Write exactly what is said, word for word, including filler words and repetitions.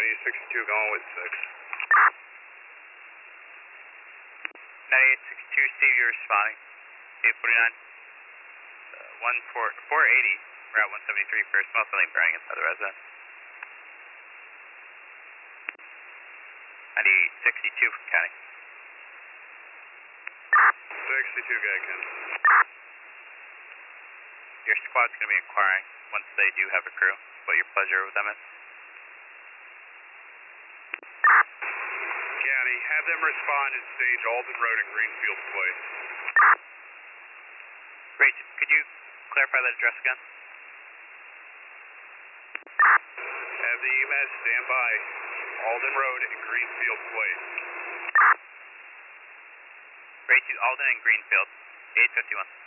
ninety-eight sixty-two going with six. ninety-eight sixty-two, Steve, you're responding. eight forty-nine. Uh, one four, four eighty, Route one seventy-three for smoke filling burning inside the residence. ninety-eight sixty-two from County. sixty-two, guy, Ken. Your squad's going to be inquiring once they do have a crew what your pleasure with them is. County, have them respond and stage Alden Road and Greenfield Place. Great. Could you clarify that address again? Have the E M S stand by Alden Road and Greenfield Place. Great to Alden and Greenfield, eight fifty-one.